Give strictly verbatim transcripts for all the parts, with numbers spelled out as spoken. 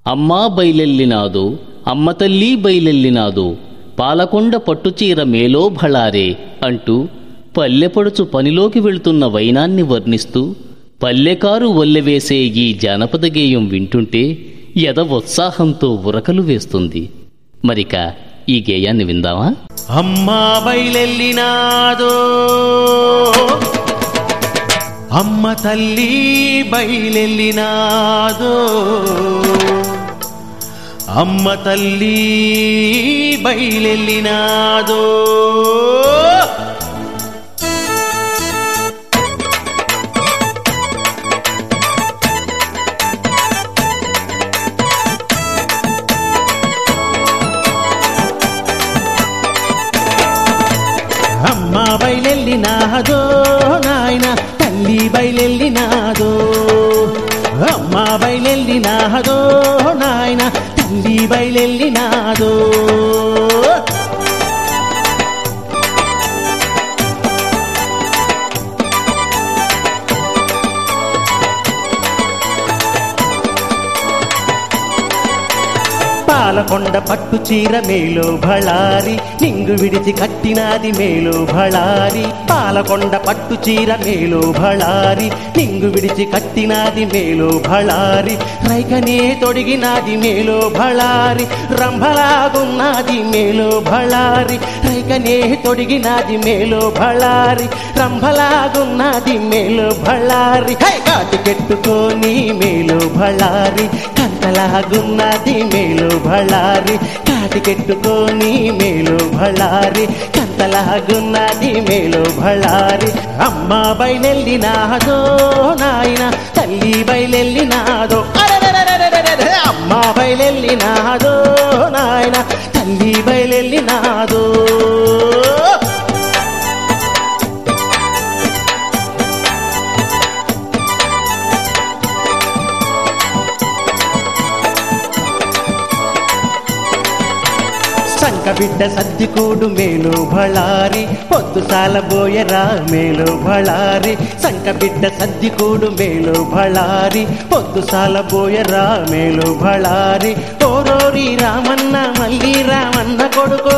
అమ్మా బయలెల్లినాదో అమ్మ తల్లి బయలెల్లినాదో పాలకొండ పట్టుచీర మేలో భళారే అంటూ పల్లెపడుచు పనిలోకి వెళుతున్న వైనాన్ని వర్ణిస్తూ పల్లెకారు వల్లెవేసే ఈ జానపద గేయం వింటుంటే ఎదవోత్సాహంతో ఉరకలు వేస్తుంది. మరిక ఈ గేయాన్ని విందామా? అమ్మా బయలెల్లినాదో అమ్మ తల్లి బయలెల్లినాదో అమ్మ తల్లి బయలెల్లినాదో అమ్మ బయలెల్లినాదో నాయన తల్లి బయలెల్లినాదో అమ్మ బయలెల్లినాదో నాయన తల్లి బయలెల్లినాదో పాలకొండ పట్టు చీర మేలో భళారి నింగు విడిచి కట్టినాది మేలో భళారి పాలకొండ పట్టు చీర మేలో భళారి నింగు విడిచి కట్టినాది మేలో భళారి రైకనే తొడిగినాది మేలో భళారి రంభలాగున్నది మేలో భళారి రైకనే తొడిగినాది మేలో భళారి రంభలాగున్నది మేలో భళారి కాటికెట్టుకొని మేలో భళారి కంతలాగున్నది మేలో భళారి కాటికెట్టుకొని మేలో భళారి కంతలాగున్నది మేలో భళారి అమ్మ బయలెల్లినాదో నాయన తల్లి బయలెల్లినాదో అమ్మ బయలెల్లినాదో నాయన తల్లి బయలెల్లినాదో సంక బిడ్డ సద్దికూడు మేలో భళారి పొద్దు సాలబోయరా మేలో భళారి సంక బిడ్డ సద్దికూడు మేలో భళారి పొద్దు సాలబోయరా మేలో భళారి ఓరోరి రామన్న మళ్ళీ రామన్న కొడుకో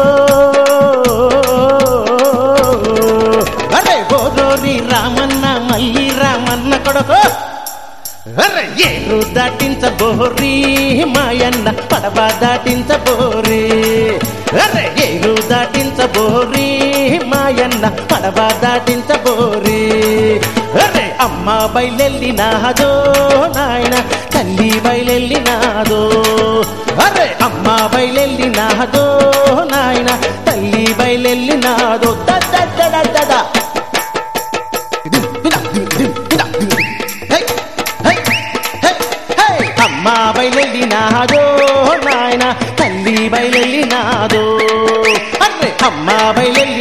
అరే ఓరోరి రామన్న మళ్ళీ రామన్న కొడుకో ఏరు దాటించబోరి మాయన్న పడవ దాటించబోరి అరే ఏరు దాటించబోరి మాయన్న పడవ దాటించబోరి అరే అమ్మ బయలెల్లినాదో నాయన తల్లి బయలెల్లినాదో అరే అమ్మ బయలెల్లినాదో నాయన తల్లి బయలెల్లినాదో దడ అమ్మ బయలెల్లినాదో నాయన తల్లి బయలెల్లినాదో అరే అమ్మ బయలెల్లి